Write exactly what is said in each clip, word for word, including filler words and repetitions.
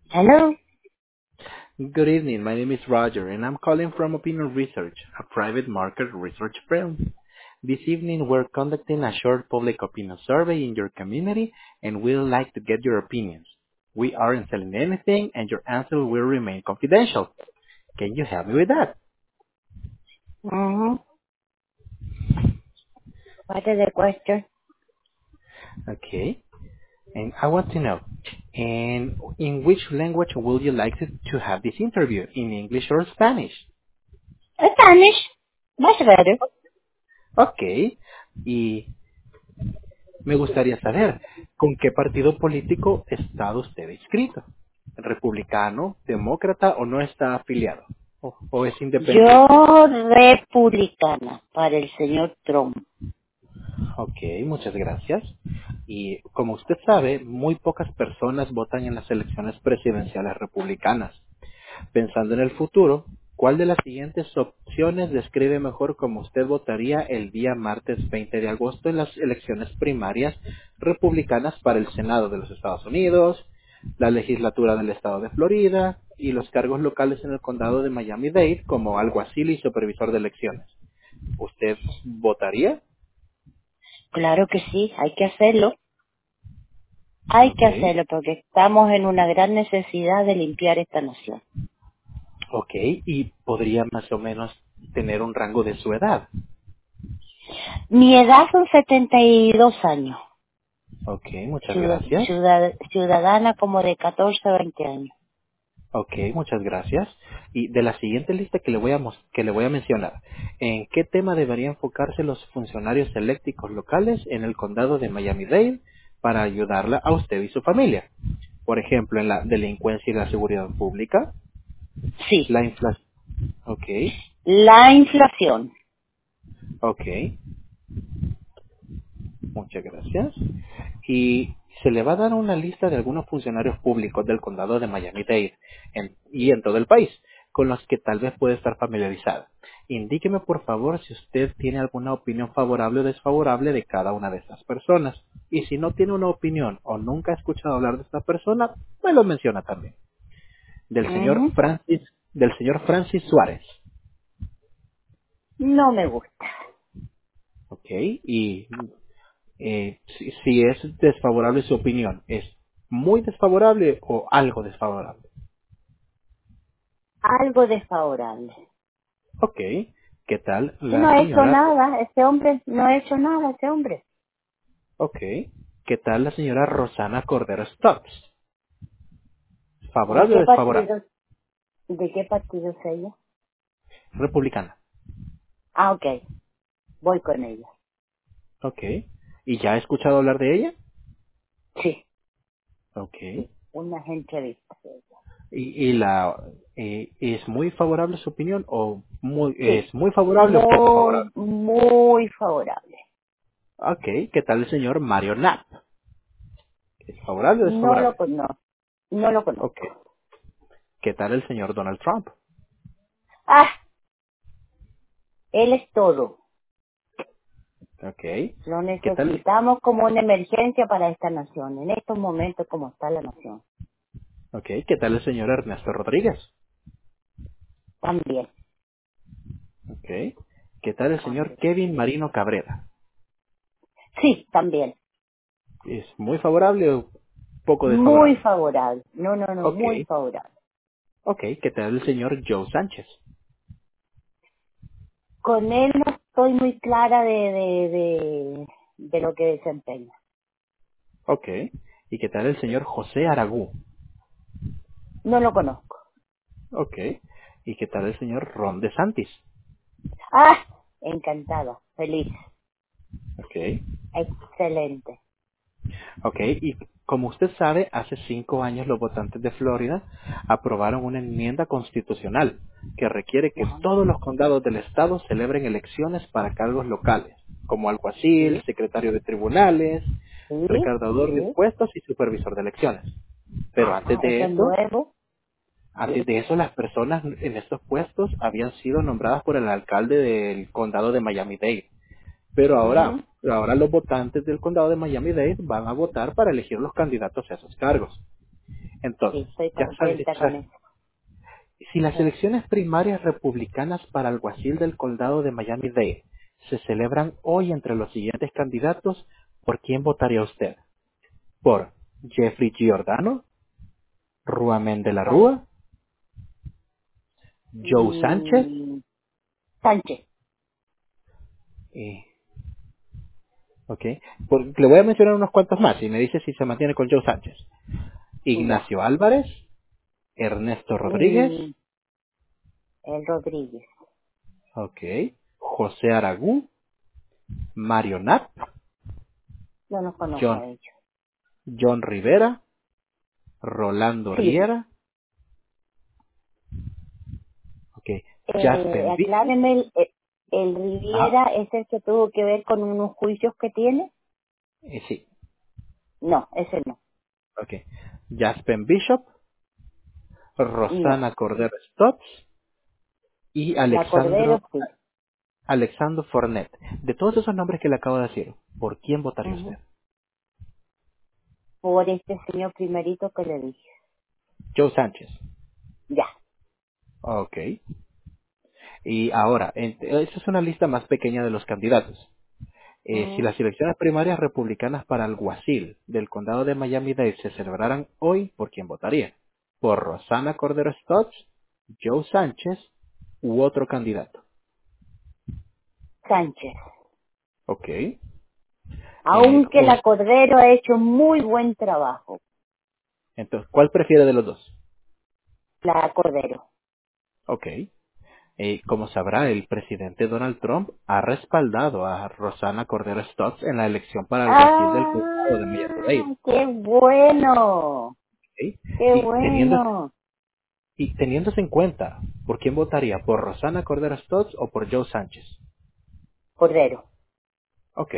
Hello. Good evening. My name is Roger, and I'm calling from Opinion Research, a private market research firm. This evening, we're conducting a short public opinion survey in your community, and we'd like to get your opinions. We aren't selling anything, and your answer will remain confidential. Can you help me with that? Mm-hmm. What is the question? Okay. And I want to know, and in which language would you like to, to have this interview? In English or Spanish? Spanish. Much better. Okay. Y Me gustaría saber, ¿con qué partido político está usted inscrito? ¿Republicano, demócrata o no está afiliado? ¿O, o es independiente? Yo republicana para el señor Trump. Ok, muchas gracias. Y como usted sabe, muy pocas personas votan en las elecciones presidenciales republicanas. Pensando en el futuro, ¿cuál de las siguientes opciones describe mejor cómo usted votaría el día martes veinte de agosto en las elecciones primarias republicanas para el Senado de los Estados Unidos, la legislatura del estado de Florida y los cargos locales en el condado de Miami-Dade como alguacil y supervisor de elecciones? ¿Usted votaría? Claro que sí, hay que hacerlo. Hay Ok, que hacerlo porque estamos en una gran necesidad de limpiar esta nación. ok, y podría más o menos tener un rango de su edad. Mi edad son setenta y dos años. Ok, muchas Ciudad- gracias. ciudad- ciudadana como de catorce a veinte años. Ok, muchas gracias. Y de la siguiente lista que le voy a, mos- que le voy a mencionar, ¿en qué tema deberían enfocarse los funcionarios eléctricos locales en el condado de Miami-Dade para ayudarla a usted y su familia? Por ejemplo, en la delincuencia y la seguridad pública, Sí. la inflación. Ok, La inflación. ok, muchas gracias. Y se le va a dar una lista de algunos funcionarios públicos del condado de Miami-Dade en- y en todo el país, con los que tal vez puede estar familiarizada. Indíqueme por favor si usted tiene alguna opinión favorable o desfavorable de cada una de estas personas. Y si no tiene una opinión o nunca ha escuchado hablar de esta persona, pues lo menciona también. Del señor Ujú. Francis, del señor Francis Suárez. No me gusta. ¿Ok? Y eh, si, si es desfavorable su opinión, ¿es muy desfavorable o algo desfavorable? Algo desfavorable. Ok, ¿qué tal Si no la ha hecho señora? nada, este hombre no ha hecho nada, este hombre. Ok, ¿qué tal la señora Rosana Cordero Stokes? ¿De ¿Favorable o qué desfavorable? partido, de qué partido es ella? Republicana. Ah, ok, voy con ella. Ok, ¿y ya ha escuchado hablar de ella? Sí, Ok, sí, una entrevista. ¿y, y la eh, es muy favorable su opinión o muy Sí, es muy favorable o poco muy, favorable? muy favorable. Ok, ¿qué tal el señor Mario Knapp? ¿Es favorable o No lo desfavorable? conozco, no lo Ok, conozco. ¿qué tal el señor Donald Trump? Ah, él es todo. Ok, Lo ¿qué tal? necesitamos como una emergencia para esta nación, en estos momentos como está la nación. Ok, ¿qué tal el señor Ernesto Rodríguez? También, Ok. ¿Qué tal el señor también. Kevin Marino Cabrera? Sí, también. ¿Es muy favorable o poco Muy desfavorable? favorable. No, no, no, Ok. muy favorable. Ok. ¿Qué tal el señor Joe Sánchez? Con él no estoy muy clara de, de, de, de lo que desempeña. Ok. ¿Y qué tal el señor José Aragú? No lo conozco. Ok. ¿Y qué tal el señor Ron DeSantis? Ah, encantada, feliz, Ok. excelente. Ok. Y como usted sabe, hace cinco años los votantes de Florida aprobaron una enmienda constitucional que requiere que Ajá. todos los condados del estado celebren elecciones para cargos locales, como alguacil, Sí, secretario de tribunales, sí, recaudador de sí. impuestos y supervisor de elecciones. Pero antes Ajá, de eso es eso, nuevo. antes de eso las personas en estos puestos habían sido nombradas por el alcalde del condado de Miami-Dade. Pero ahora, Ujú. ahora los votantes del condado de Miami-Dade van a votar para elegir los candidatos a esos cargos. Sí, Entonces, estoy ya sabes, contenta con eso. si las Sí. elecciones primarias republicanas para alguacil del condado de Miami-Dade se celebran hoy entre los siguientes candidatos, ¿por quién votaría usted? ¿Por Jeffrey Giordano, Ruamén de la San- Rúa, Joe Sánchez? mm, Sánchez. Y, ok, por- le voy a mencionar unos cuantos más y me dice si se mantiene con Joe Sánchez. Ya. Ignacio Álvarez, Ernesto Rodríguez, Mm, el Rodríguez. ok, José Aragú, Mario Knapp, No los conozco John, a ellos. John Rivera, Rolando Sí. Riera, ok, Eh, Jaspen Bishop, acláreme, el, el el ajá, Riviera es el que tuvo que ver con unos juicios que tiene. eh, sí, No, ese no. ok, Jaspen Bishop, No. Rosana Cordero Stotts y La Alexandro, Cordero sí. Alexandro Fornet. De todos esos nombres que le acabo de decir, ¿por quién votaría Ujú. usted? Por este señor primerito que le dije. Joe Sánchez. Ya. Ok. Y ahora, en- esta es una lista más pequeña de los candidatos. Eh, si Ujú. las elecciones primarias republicanas para alguacil del condado de Miami-Dade se celebraran hoy, ¿por quién votaría? ¿Por Rosana Cordero Stotts, Joe Sánchez u otro candidato? Sánchez. Ok. Eh, Aunque o- la Cordero ha hecho muy buen trabajo. entonces, ¿cuál prefiere de los dos? La Cordero. Ok. Eh, como sabrá, el presidente Donald Trump ha respaldado a Rosana Cordero Stotts en la elección para alguacil del condado de ¡Ah! Miami-Dade. ¡Qué bueno! ¿Ok? ¡Qué Y teniendo, bueno! y teniéndose en cuenta, ¿por quién votaría? ¿Por Rosana Cordero Stotts o por Joe Sánchez? Cordero. Ok.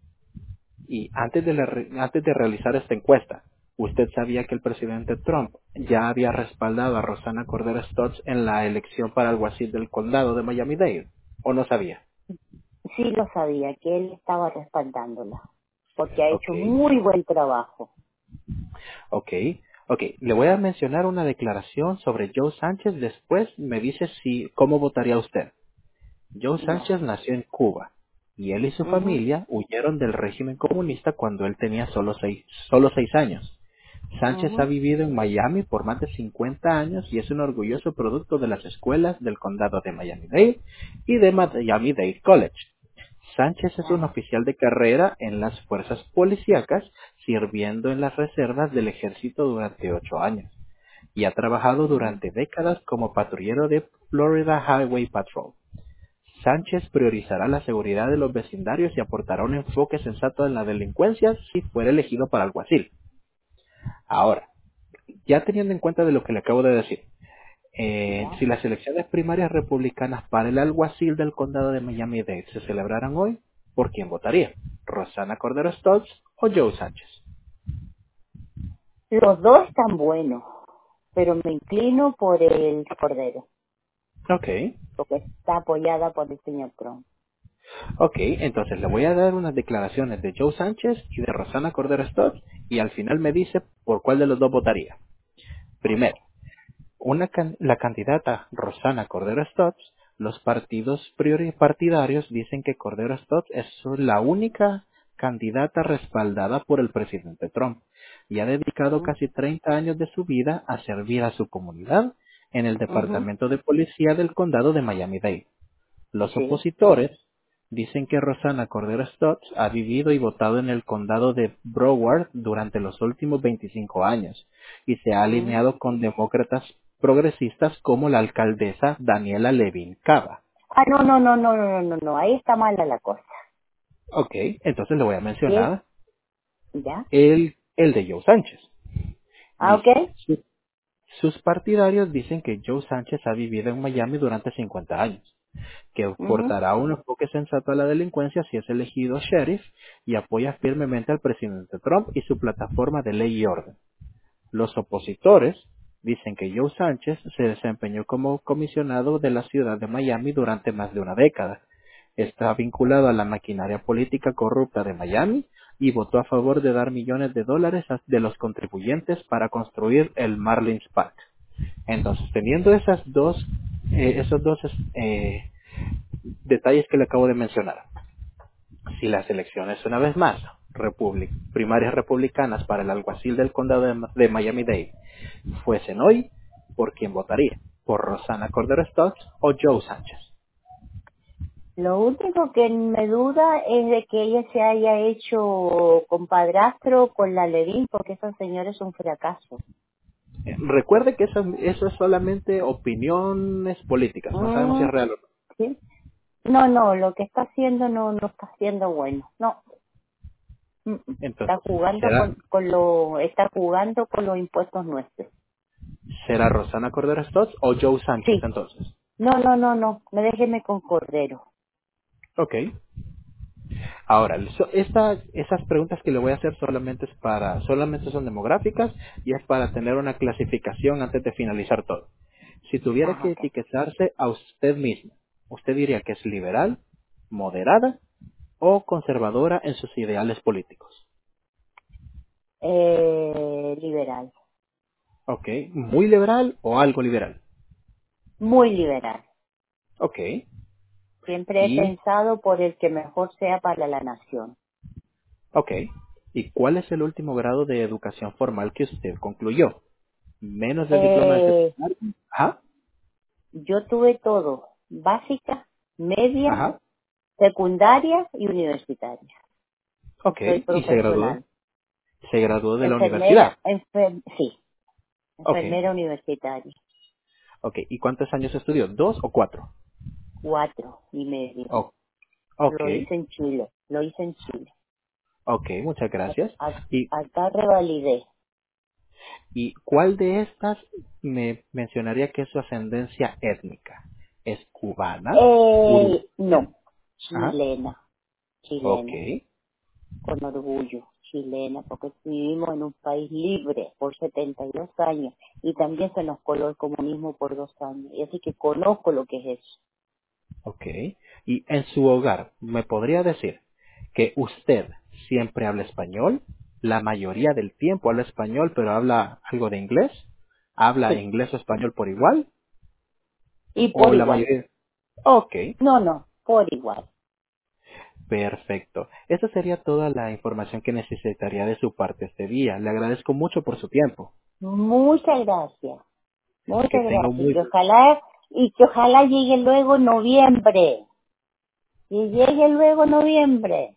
Y antes de, la re- antes de realizar esta encuesta, ¿usted sabía que el presidente Trump ya había respaldado a Rosana Cordero Stotts en la elección para alguacil del condado de Miami-Dade? ¿O no sabía? Sí lo sabía, que él estaba respaldándola. Porque ha Ok. hecho muy buen trabajo. Ok, ok. Le voy a mencionar una declaración sobre Joe Sánchez. Después me dice si cómo votaría usted. Joe Ya. Sánchez nació en Cuba y él y su Ujú, familia huyeron del régimen comunista cuando él tenía solo seis, solo seis años. Sánchez ha ujú. vivido en Miami por más de cincuenta años y es un orgulloso producto de las escuelas del condado de Miami-Dade y de Miami-Dade College. Sánchez es un Ajá. oficial de carrera en las fuerzas policíacas, sirviendo en las reservas del ejército durante ocho años, y ha trabajado Ujú. durante décadas como patrullero de Florida Highway Patrol. Sánchez priorizará la seguridad de los vecindarios y aportará un enfoque sensato en la delincuencia si fuera elegido para alguacil. Ahora, ya teniendo en cuenta de lo que le acabo de decir, eh, Ya. si las elecciones primarias republicanas para el alguacil del condado de Miami-Dade se celebraran hoy, ¿por quién votaría? ¿Rosana Cordero Stotts o Joe Sánchez? Los dos están buenos, pero me inclino por el Cordero, Ok, porque está apoyada por el señor Trump. ok, entonces le voy a dar unas declaraciones de Joe Sánchez y de Rosana Cordero Stotts y al final me dice por cuál de los dos votaría. Ok. Primero, Una can- la candidata Rosana Cordero Stotts, los partidos priori- partidarios dicen que Cordero Stotts es su- la única candidata respaldada por el presidente Trump y ha dedicado Ujú, casi treinta años de su vida a servir a su comunidad en el ujú. Departamento de Policía del Condado de Miami-Dade. Los Sí. opositores dicen que Rosana Cordero Stotts ha vivido y votado en el condado de Broward durante los últimos veinticinco años y se ha Ujú. alineado con demócratas progresistas como la alcaldesa Daniela Levin Cava. Ah, no, no, no, no, no, no, no, no, ahí está mala la cosa. Ok, entonces le voy a ¿Y él? mencionar ¿Ya? el, el de Joe Sánchez. Ah, Dice, ok. su- sus partidarios dicen que Joe Sánchez ha vivido en Miami durante cincuenta años, que Ujú. portará un enfoque sensato a la delincuencia si es elegido sheriff y apoya firmemente al presidente Trump y su plataforma de ley y orden. Los opositores dicen que Joe Sánchez se desempeñó como comisionado de la ciudad de Miami durante más de una década. Está vinculado a la maquinaria política corrupta de Miami, y votó a favor de dar millones de dólares a- de los contribuyentes para construir el Marlins Park. Entonces, teniendo esas dos, eh, esos dos eh, detalles que le acabo de mencionar, si las elecciones una vez más, republic- primarias republicanas para el alguacil del condado de, Ma- de Miami-Dade, fuesen hoy, ¿por quién votaría? ¿Por Rosana Cordero Stokes o Joe Sánchez? Lo único que me duda es de que ella se haya hecho compadrastro con la Levin, porque esa señora es un fracaso. Eh, Recuerde que eso, eso es solamente opiniones políticas, no sabemos si Mm, es real o no. ¿sí? No, no, lo que está haciendo no, no está haciendo bueno. No, mm, mm. Está Entonces, jugando ¿será, con, con lo, está jugando con los impuestos nuestros. será Rosana Cordero Stokes o Joe Sánchez Sí. entonces? No, no, no, no. Me déjeme con Cordero. Ok. Ahora, so- esta, esas preguntas que le voy a hacer solamente es para, solamente son demográficas y es para tener una clasificación antes de finalizar todo. Si tuviera Ah, que ok. etiquetarse a usted mismo, ¿usted diría que es liberal, moderada o conservadora en sus ideales políticos? Eh, liberal. Ok, muy liberal o algo liberal. Muy liberal. Ok, Siempre he y, pensado por el que mejor sea para la nación. ok, ¿y cuál es el último grado de educación formal que usted concluyó? Menos del diploma de Eh, secundaria. Ajá, yo tuve todo. Básica, media, ajá, secundaria y universitaria. ok, Soy y se graduó. profesional. Se graduó de la universidad. Enfermera, enfer sí, Ok, enfermera universitaria. ok. ¿Y cuántos años estudió? ¿Dos o cuatro? Cuatro y medio. Oh, ok, Lo hice en Chile. Lo hice en Chile. ok, muchas gracias. A- a- ¿Y, acá revalidé. ¿Y cuál de estas me mencionaría que es su ascendencia étnica? ¿Es cubana? Eh, ¿Uruguaya? no. Ajá, Chilena. ok, Chilena. Con orgullo. Chilena. Porque vivimos en un país libre por setenta y dos años. Y también se nos coló el comunismo por dos años. Y así que conozco lo que es eso. ok. ¿Y en su hogar me podría decir que usted siempre habla español? ¿La mayoría del tiempo habla español pero habla algo de inglés? ¿Habla Sí. inglés o español por igual? Y ¿O por la igual. mayoría? Ok, No, no. Por igual. perfecto. Esa sería toda la información que necesitaría de su parte este día. Le agradezco mucho por su tiempo. Muchas gracias. Que Muchas tenga un gracias. Y muy... que ojalá, y que ojalá llegue luego noviembre. Que llegue luego noviembre.